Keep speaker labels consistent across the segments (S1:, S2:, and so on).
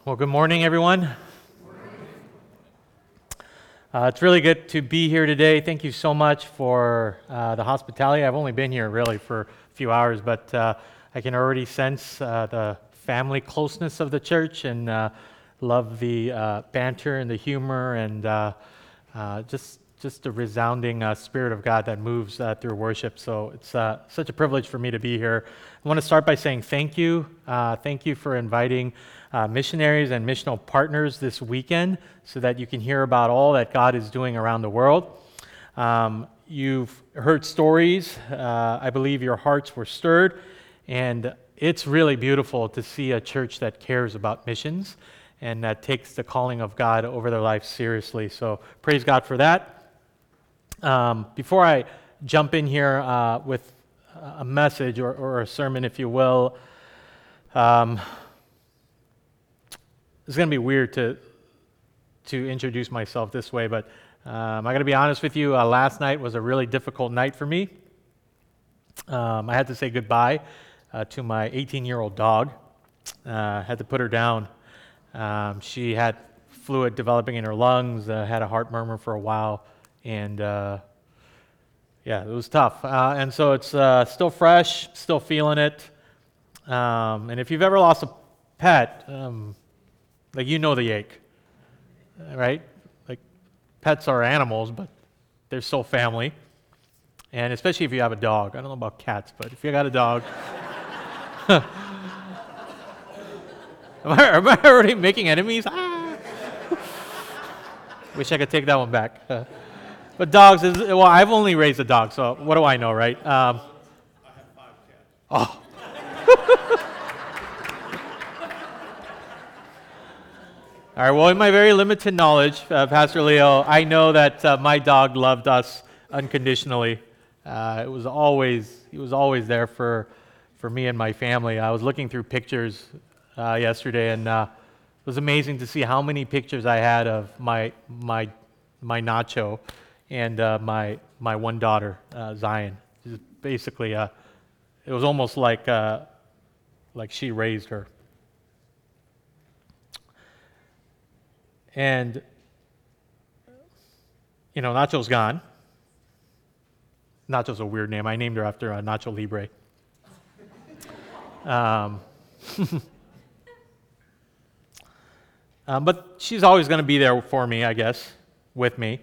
S1: Well, good morning, everyone. It's really good to be here today. Thank you so much for the hospitality. I've only been here really for a few hours, but I can already sense the family closeness of the church and love the banter and the humor and just the resounding Spirit of God that moves through worship. So it's such a privilege for me to be here. I want to start by saying thank you. Thank you for inviting missionaries and missional partners this weekend so that you can hear about all that God is doing around the world. You've heard stories. I believe your hearts were stirred, and it's really beautiful to see a church that cares about missions and that takes the calling of God over their life seriously. So praise God for that. Before I jump in here with a message or a sermon, if you will, it's going to be weird to introduce myself this way, but I got to be honest with you. Last night was a really difficult night for me. I had to say goodbye to my 18-year-old dog. Had to put her down. She had fluid developing in her lungs, had a heart murmur for a while, and yeah, it was tough. And so it's still fresh, still feeling it. And if you've ever lost a pet, like you know the ache, right? Like pets are animals, but they're still family. And especially if you have a dog. I don't know about cats, but if you got a dog. Am I already making enemies? Wish I could take that one back. But dogs well, I've only raised a dog, so what do I know, right?
S2: I have 5 cats.
S1: Oh. All right, well, in my very limited knowledge, Pastor Leo, I know that my dog loved us unconditionally. He was always there for me and my family. I was looking through pictures yesterday, and it was amazing to see how many pictures I had of my Nacho and my one daughter, Zion. Basically, it was almost like she raised her. And, you know, Nacho's gone. Nacho's a weird name. I named her after Nacho Libre. But she's always going to be there for me, I guess, with me.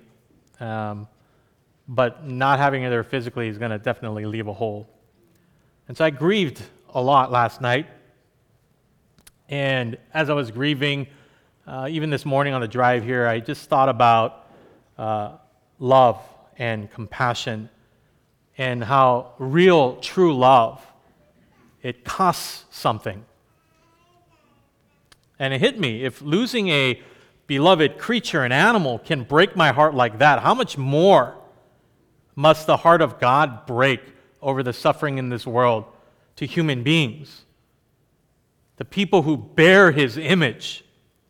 S1: But not having her there physically is going to definitely leave a hole. And so I grieved a lot last night. And as I was grieving, even this morning on the drive here, I just thought about love and compassion and how real, true love, it costs something. And it hit me, if losing a beloved creature, an animal, can break my heart like that, how much more must the heart of God break over the suffering in this world to human beings, the people who bear His image?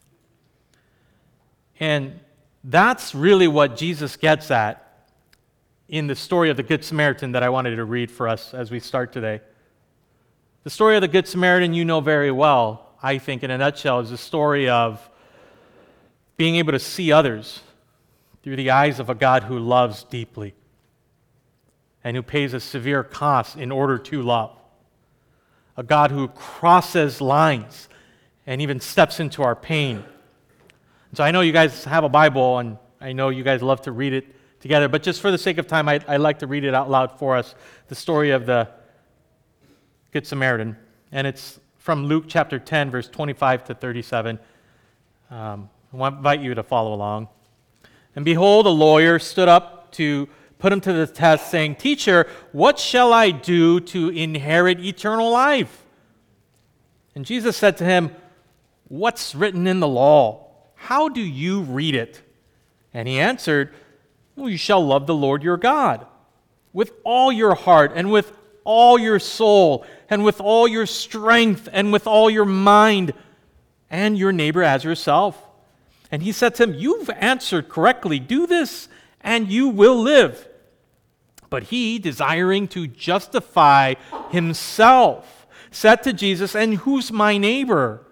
S1: And that's really what Jesus gets at in the story of the Good Samaritan that I wanted to read for us as we start today. The story of the Good Samaritan you know very well, I think, in a nutshell, is a story of being able to see others through the eyes of a God who loves deeply and who pays a severe cost in order to love. A God who crosses lines and even steps into our pain. So I know you guys have a Bible, and I know you guys love to read it together, but just for the sake of time, I'd like to read it out loud for us, the story of the Good Samaritan. And it's from Luke chapter 10, verse 25 to 37. I want to invite you to follow along. And behold, a lawyer stood up to put him to the test, saying, "Teacher, what shall I do to inherit eternal life?" And Jesus said to him, "What's written in the law? How do you read it?" And he answered, "Well, you shall love the Lord your God with all your heart and with all your soul and with all your strength and with all your mind, and your neighbor as yourself." And he said to him, "You've answered correctly. Do this and you will live." But he, desiring to justify himself, said to Jesus, "And who's my neighbor?"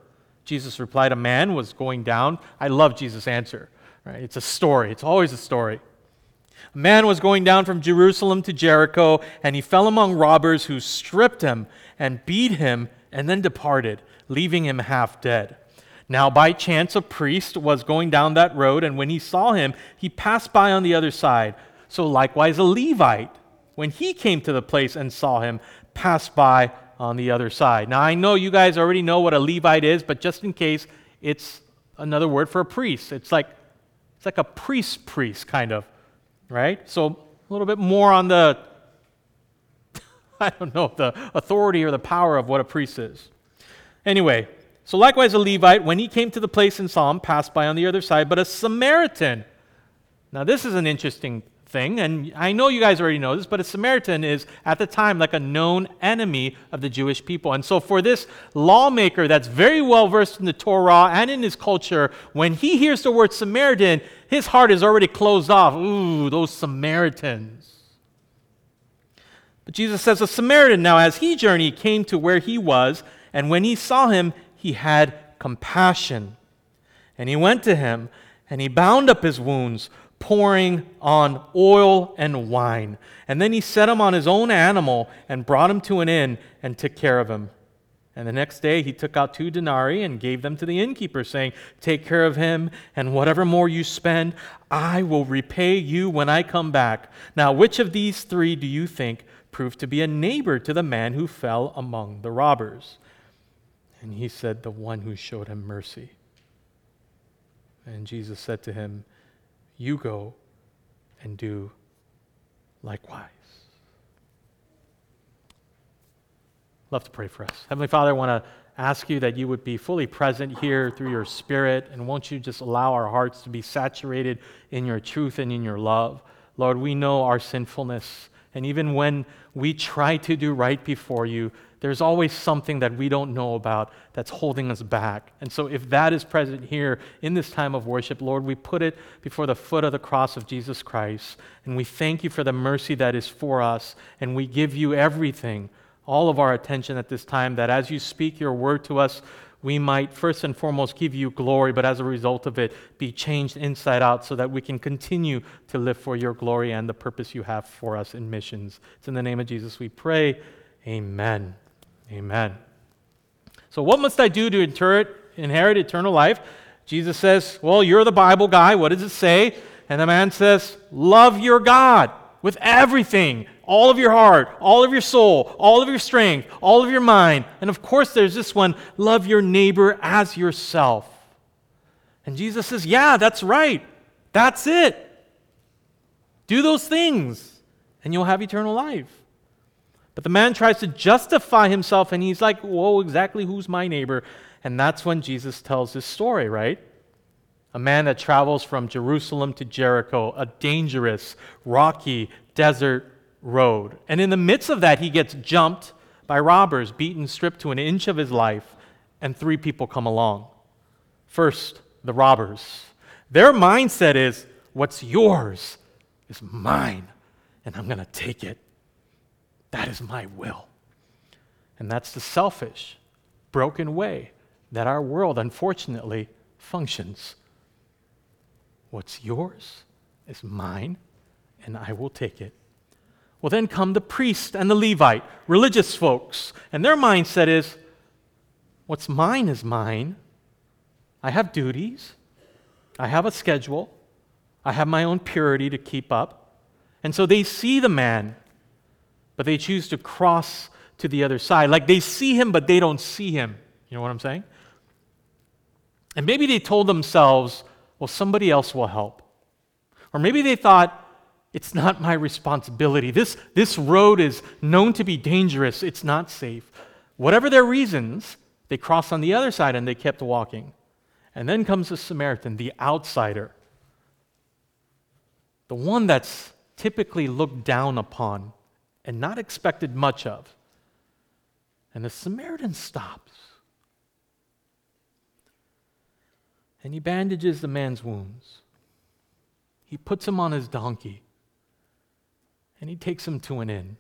S1: Jesus replied, a man was going down. I love Jesus' answer. Right? It's a story. It's always a story. A man was going down from Jerusalem to Jericho, and he fell among robbers who stripped him and beat him and then departed, leaving him half dead. Now, by chance, a priest was going down that road, and when he saw him, he passed by on the other side. So likewise, a Levite, when he came to the place and saw him, passed by on the other side. Now, I know you guys already know what a Levite is, but just in case, it's another word for a priest. It's like a priest kind of, right? So a little bit more on the, I don't know, the authority or the power of what a priest is. Anyway, so likewise a Levite, when he came to the place and saw him, passed by on the other side, but a Samaritan. Now this is an interesting thing, and I know you guys already know this, but a Samaritan is at the time like a known enemy of the Jewish people. And so for this lawmaker that's very well versed in the Torah and in his culture, when he hears the word Samaritan, his heart is already closed off. Ooh, those Samaritans. But Jesus says, a Samaritan, now as he journeyed, came to where he was, and when he saw him, he had compassion. And he went to him, and he bound up his wounds, pouring on oil and wine. And then he set him on his own animal and brought him to an inn and took care of him. And the next day he took out 2 denarii and gave them to the innkeeper, saying, take care of him, and whatever more you spend, I will repay you when I come back. Now, which of these 3 do you think proved to be a neighbor to the man who fell among the robbers? And he said, the one who showed him mercy. And Jesus said to him, you go and do likewise. Love to pray for us. Heavenly Father, I want to ask you that you would be fully present here through your Spirit, and won't you just allow our hearts to be saturated in your truth and in your love. Lord, we know our sinfulness, and even when we try to do right before you, there's always something that we don't know about that's holding us back. And so if that is present here in this time of worship, Lord, we put it before the foot of the cross of Jesus Christ, and we thank you for the mercy that is for us, and we give you everything, all of our attention at this time, that as you speak your word to us, we might first and foremost give you glory, but as a result of it, be changed inside out so that we can continue to live for your glory and the purpose you have for us in missions. It's in the name of Jesus we pray. Amen. Amen. So what must I do to inherit eternal life? Jesus says, well, you're the Bible guy. What does it say? And the man says, love your God with everything, all of your heart, all of your soul, all of your strength, all of your mind. And of course, there's this one, love your neighbor as yourself. And Jesus says, yeah, that's right. That's it. Do those things, and you'll have eternal life. But the man tries to justify himself, and he's like, whoa, exactly who's my neighbor? And that's when Jesus tells this story, right? A man that travels from Jerusalem to Jericho, a dangerous, rocky, desert road. And in the midst of that, he gets jumped by robbers, beaten, stripped to an inch of his life, and 3 people come along. First, the robbers. Their mindset is, what's yours is mine, and I'm going to take it. That is my will. And that's the selfish, broken way that our world, unfortunately, functions. What's yours is mine, and I will take it. Well, then come the priest and the Levite, religious folks, and their mindset is, what's mine is mine. I have duties. I have a schedule. I have my own purity to keep up. And so they see the man, but they choose to cross to the other side. Like they see him, but they don't see him. You know what I'm saying? And maybe they told themselves, well, somebody else will help. Or maybe they thought, it's not my responsibility. This road is known to be dangerous. It's not safe. Whatever their reasons, they crossed on the other side and they kept walking. And then comes the Samaritan, the outsider. The one that's typically looked down upon and not expected much of. And the Samaritan stops. And he bandages the man's wounds. He puts him on his donkey. And he takes him to an inn.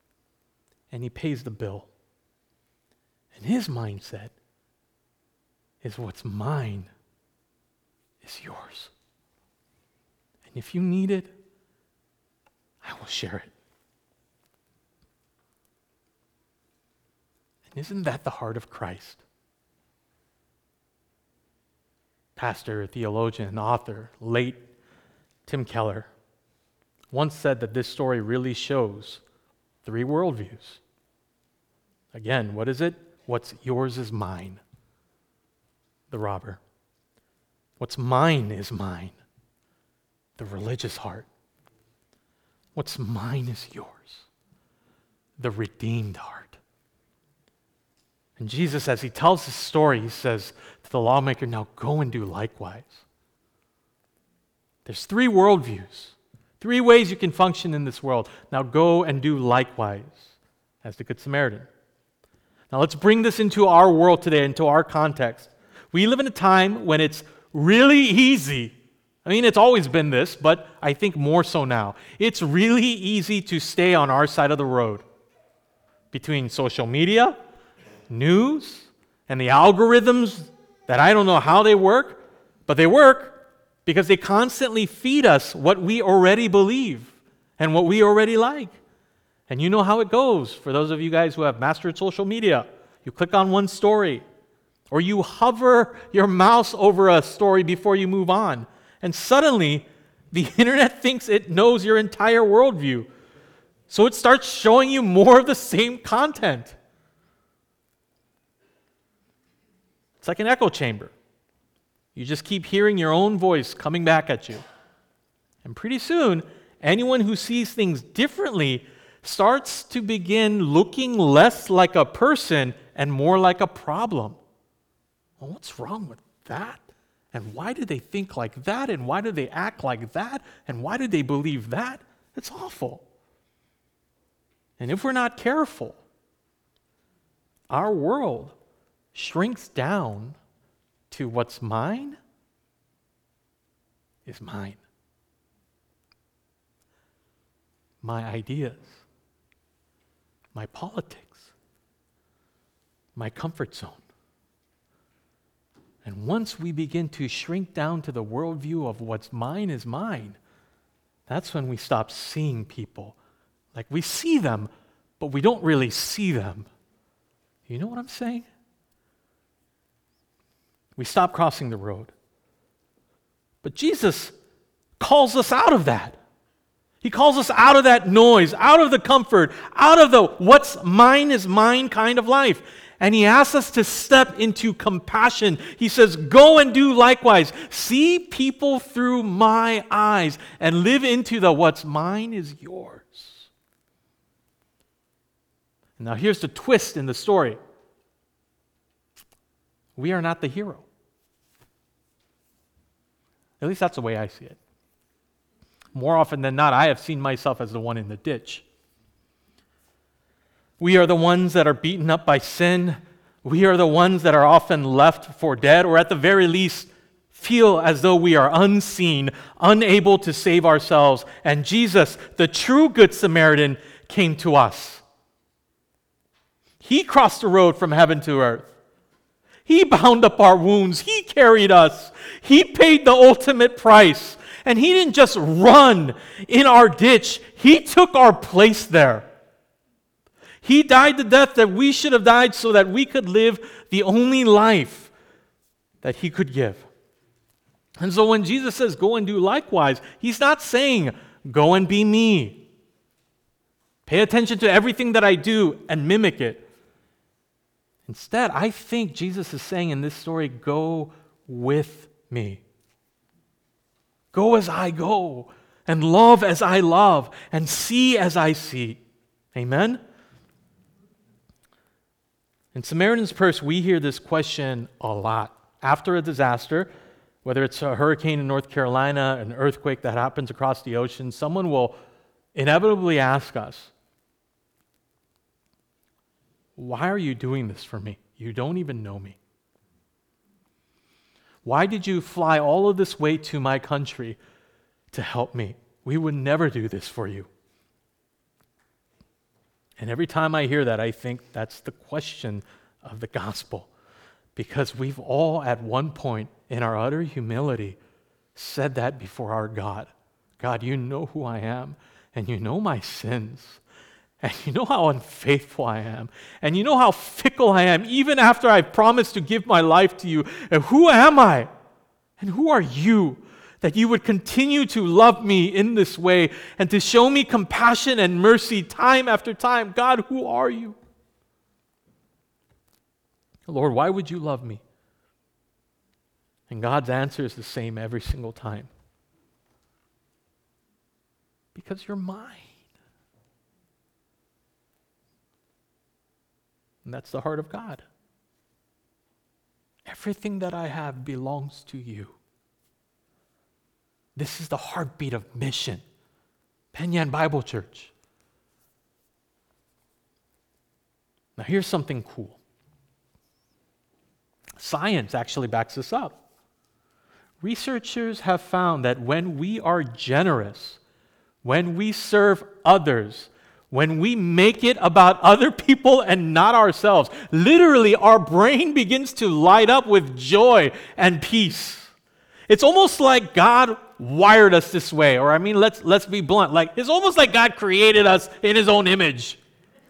S1: And he pays the bill. And his mindset is what's mine is yours. And if you need it, I will share it. And isn't that the heart of Christ? Pastor, theologian, author, late Tim Keller once said that this story really shows 3 worldviews. Again, what is it? What's yours is mine. The robber. What's mine is mine. The religious heart. What's mine is yours. The redeemed heart. And Jesus, as he tells this story, he says to the lawmaker, now go and do likewise. There's 3 worldviews, 3 ways you can function in this world. Now go and do likewise, as the Good Samaritan. Now let's bring this into our world today, into our context. We live in a time when it's really easy. I mean, it's always been this, but I think more so now. It's really easy to stay on our side of the road between social media, news, and the algorithms that I don't know how they work, but they work because they constantly feed us what we already believe and what we already like. And you know how it goes. For those of you guys who have mastered social media, you click on one story, or you hover your mouse over a story before you move on, and suddenly the internet thinks it knows your entire worldview. So it starts showing you more of the same content. It's like an echo chamber. You just keep hearing your own voice coming back at you. And pretty soon, anyone who sees things differently starts to begin looking less like a person and more like a problem. Well, what's wrong with that? And why do they think like that? And why do they act like that? And why do they believe that? It's awful. And if we're not careful, our world shrinks down to what's mine is mine. My ideas, my politics, my comfort zone. And once we begin to shrink down to the worldview of what's mine is mine, that's when we stop seeing people. Like we see them, but we don't really see them. You know what I'm saying? We stop crossing the road. But Jesus calls us out of that. He calls us out of that noise, out of the comfort, out of the what's mine is mine kind of life. And he asks us to step into compassion. He says, go and do likewise. See people through my eyes and live into the what's mine is yours. Now here's the twist in the story. We are not the hero. At least that's the way I see it. More often than not, I have seen myself as the one in the ditch. We are the ones that are beaten up by sin. We are the ones that are often left for dead, or at the very least, feel as though we are unseen, unable to save ourselves. And Jesus, the true Good Samaritan, came to us. He crossed the road from heaven to earth. He bound up our wounds. He carried us. He paid the ultimate price. And he didn't just run in our ditch. He took our place there. He died the death that we should have died so that we could live the only life that he could give. And so when Jesus says, go and do likewise, he's not saying, go and be me. Pay attention to everything that I do and mimic it. Instead, I think Jesus is saying in this story, go with me. Go as I go, and love as I love, and see as I see. Amen? In Samaritan's Purse, we hear this question a lot. After a disaster, whether it's a hurricane in North Carolina, an earthquake that happens across the ocean, someone will inevitably ask us, why are you doing this for me? You don't even know me. Why did you fly all of this way to my country to help me? We would never do this for you. And every time I hear that, I think that's the question of the gospel. Because we've all at one point in our utter humility said that before our God. God, you know who I am, and you know my sins, and you know how unfaithful I am, and you know how fickle I am, even after I've promised to give my life to you. And who am I? And who are you that you would continue to love me in this way and to show me compassion and mercy time after time? God, who are you? Lord, why would you love me? And God's answer is the same every single time. Because you're mine. And that's the heart of God. Everything that I have belongs to you. This is the heartbeat of mission. Penyan Bible Church. Now here's something cool. Science actually backs this up. Researchers have found that when we are generous, when we serve others, when we make it about other people and not ourselves, literally our brain begins to light up with joy and peace. It's almost like God wired us this way, or let's be blunt. Like it's almost like God created us in His own image.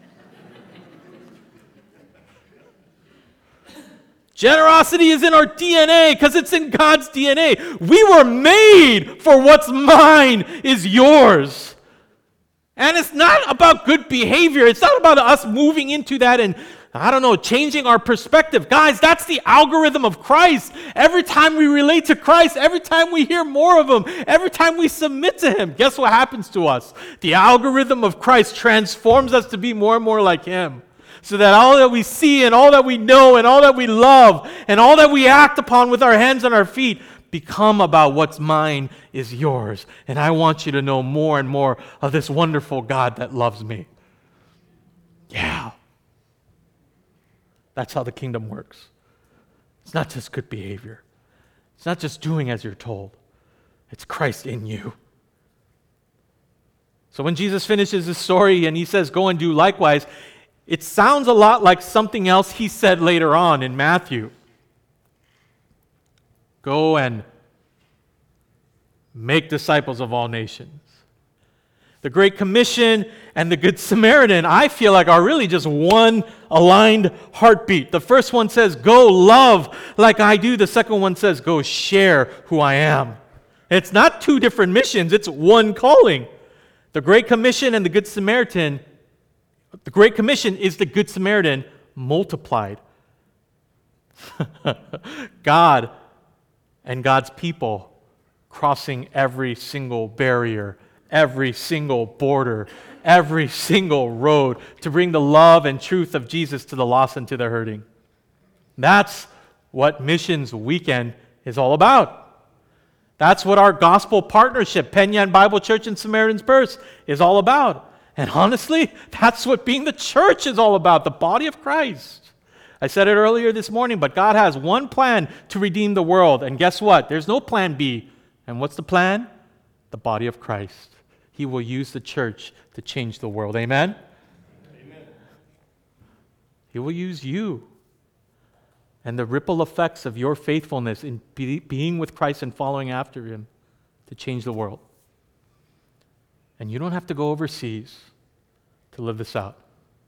S1: Generosity is in our DNA because it's in God's DNA. We were made for what's mine is yours. And it's not about good behavior. It's not about us moving into that and, changing our perspective. Guys, that's the algorithm of Christ. Every time we relate to Christ, every time we hear more of Him, every time we submit to Him, guess what happens to us? The algorithm of Christ transforms us to be more and more like Him. So that all that we see and all that we know and all that we love and all that we act upon with our hands and our feet become about what's mine is yours. And I want you to know more and more of this wonderful God that loves me. Yeah. That's how the kingdom works. It's not just good behavior. It's not just doing as you're told. It's Christ in you. So when Jesus finishes his story and he says, go and do likewise, it sounds a lot like something else he said later on in Matthew. Go and make disciples of all nations. The Great Commission and the Good Samaritan, I feel like, are really just one aligned heartbeat. The first one says, go love like I do. The second one says, go share who I am. It's not two different missions, it's one calling. The Great Commission and the Good Samaritan, the Great Commission is the Good Samaritan multiplied. God and God's people crossing every single barrier, every single border, every single road to bring the love and truth of Jesus to the lost and to the hurting. That's what Missions Weekend is all about. That's what our gospel partnership, Penyan Bible Church and Samaritan's Purse, is all about. And honestly, that's what being the church is all about, the body of Christ. I said it earlier this morning, but God has one plan to redeem the world. And guess what? There's no plan B. And what's the plan? The body of Christ. He will use the church to change the world. Amen?
S2: Amen.
S1: He will use you. And the ripple effects of your faithfulness in being with Christ and following after Him to change the world. And you don't have to go overseas to live this out.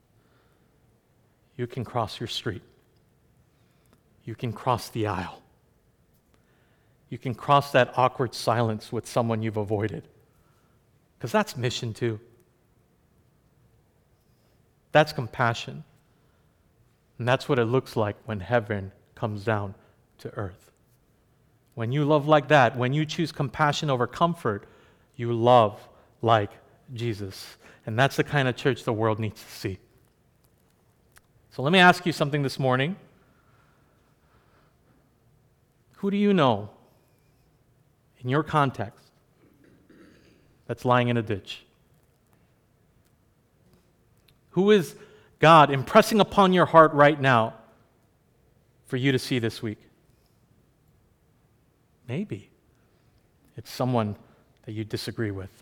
S1: You can cross your street. You can cross the aisle. You can cross that awkward silence with someone you've avoided. Because that's mission too. That's compassion. And that's what it looks like when heaven comes down to earth. When you love like that, when you choose compassion over comfort, you love like Jesus. And that's the kind of church the world needs to see. So let me ask you something this morning. Who do you know in your context that's lying in a ditch? Who is God impressing upon your heart right now for you to see this week? Maybe it's someone that you disagree with.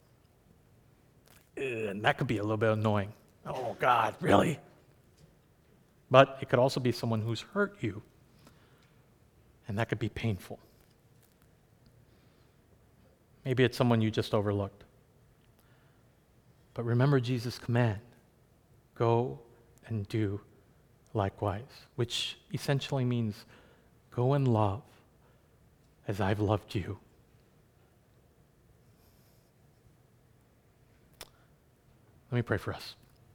S1: And that could be a little bit annoying. Oh, God, really? But it could also be someone who's hurt you. And that could be painful. Maybe it's someone you just overlooked. But remember Jesus' command, go and do likewise, which essentially means go and love as I've loved you. Let me pray for us.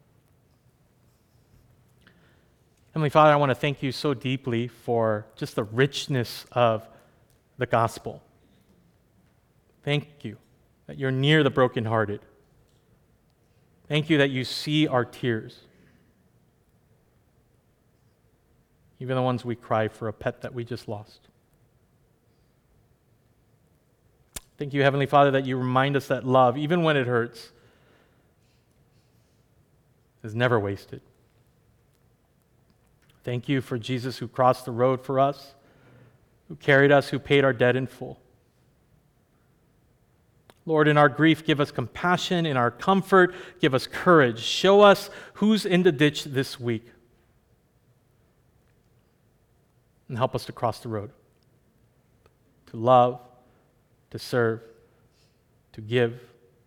S1: Heavenly Father, I want to thank you so deeply for just the richness of the gospel. Thank you that you're near the brokenhearted. Thank you that you see our tears, even the ones we cry for a pet that we just lost. Thank you, Heavenly Father, that you remind us that love, even when it hurts, is never wasted. Thank you for Jesus who crossed the road for us, who carried us, who paid our debt in full. Lord, in our grief, give us compassion. In our comfort, give us courage. Show us who's in the ditch this week. And help us to cross the road, to love, to serve, to give,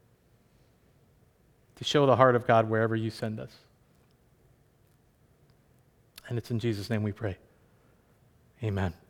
S1: to show the heart of God wherever you send us. And it's in Jesus' name we pray. Amen.